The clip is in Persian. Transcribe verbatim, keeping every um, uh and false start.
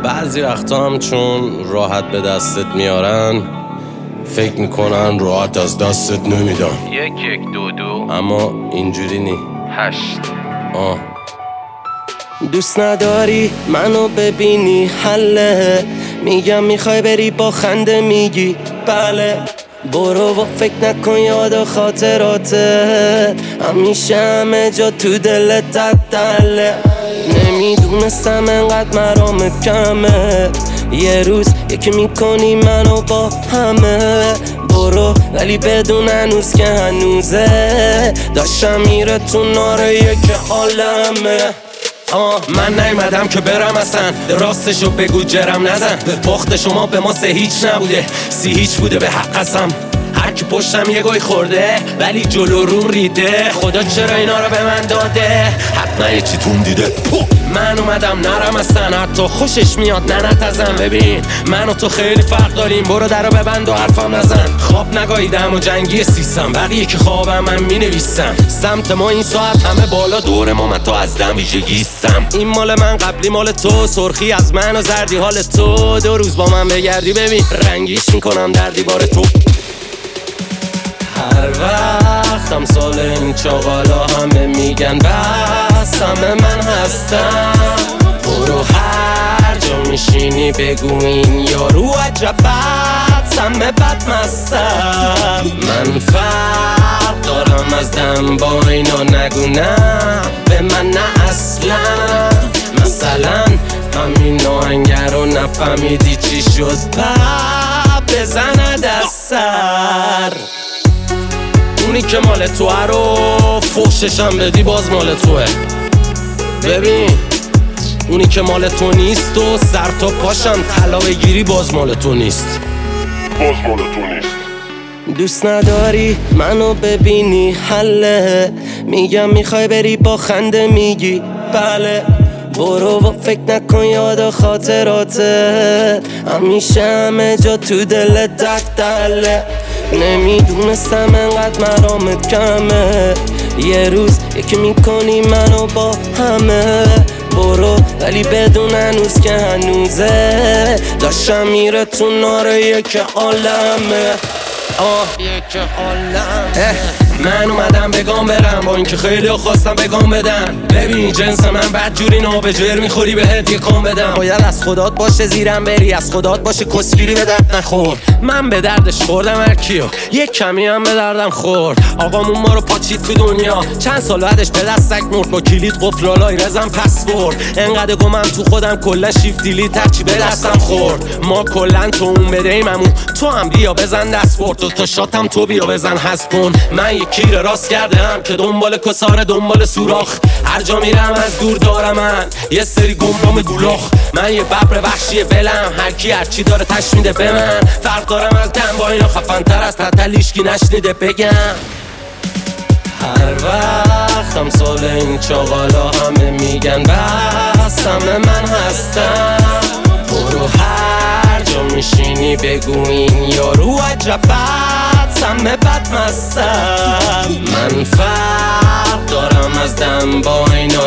بعضی وقتا هم چون راحت به دستت میارن فکر میکنن راحت از دستت نمیدن. یک یک دو دو اما اینجوری نی. هشت آه دوست نداری منو ببینی حله، میگم میخوای بری با خنده میگی بله. برو و فکر نکن یاد و خاطراته، همیشه همه جا تو دلت دله. نمیدونستم انقدر مرام کمه، یه روز یکی میکنی منو با همه. برو ولی بدون هنوز که هنوزه، داشتم میره تو ناره یک عالمه. آه من نیومدم که برم اصلا، راستشو بگو جرم نزن. باخت شما به ما سه هیچ نبوده، سی هیچ بوده به حق قسم. هر کی پشتم یه گوی خورده ولی جلو روم ریده، خدا چرا اینا رو به من داده؟ حتما یه چی تون دیده. من اومدم نرم اصلا، حتی خوشش میاد ننت ازم. ببین من و تو خیلی فرق داریم، برو در رو ببند و حرفم نزن. خواب نگاهیدم و جنگی سیستم، بقیه که خوابم من مینویسم. سمت ما این ساعت همه بالا، دور ما من تو از دم ویژگیستم. این مال من قبلی مال تو، سرخی از من و زردی حال تو. دو روز با من بگردی ببین رنگیش میکنم در دیوار تو. هر وقتم سال این چاقالا همه میگن بس، همه من هستم. برو هر جا میشینی بگو این یارو عجب بد، همه بد مستم. من فرق دارم از دم با اینا، نگو نه به من نه اصلا. مثلا همین آهنگر رو نفهمیدی چی شد، پا بزند از سر. اونی که مال توه رو فحششم بدی باز مال توه. ببین اونی که مال تو نیست و سر تا پاشم طلا بگیری باز مال تو نیست، باز مال تو نیست. دوست نداری منو ببینی حله، میگم میخوای بری با خنده میگی بله. برو و فکر نکن یاد و خاطراته، همیشه همه جا تو دلت دله. نمیدونستم انقدر مرام کمه، یه روز یکی میکنی منو با همه. برو ولی بدون هنوز که هنوزه، داشتم میره تو ناره یک عالمه. آه یک عالمه. من اومدم بگام برم، با اینکه خیلی خواستم بگام بدن. ببین جنس من بد جوری نابجر میخوری بهت یه کام بدم. باید از خدات باشه زیرم بری، از خدات باشه کسگیری به درد نخور. من به دردش خوردم هر کیو، یک کمی هم به دردم خورد. آقامون ما رو پاچید تو دنیا، چند سال بعدش به دستک مرد. با کلید قفلالای رزم پسورد. انقدر گمم تو خودم کلا شیفت دیلیت هرچی به دستم خورد. ما کلا تو اون بدهیممون، تو هم بیا بزن دست برد. دو تا شاتم تو بیا بزن حذف کن. من یک کیر راست کردم که دنبال کساره دنبال سوراخ. هر جا میرم از دور دارم من یه سری گمرام گولاخ. من یه ببر وحشی ولم، هر کی هر چی داره تش میده به من. فرق دارم از دم با اینا، خفن تر از تتلیشکی نشنیده بگم. هر وقتم سال این چاقالا همه میگن بس، همه من هستم. برو هر جا میشینی بگو این یارو عجب بد، همه بد مستم. من فرق دارم از دم با اینا،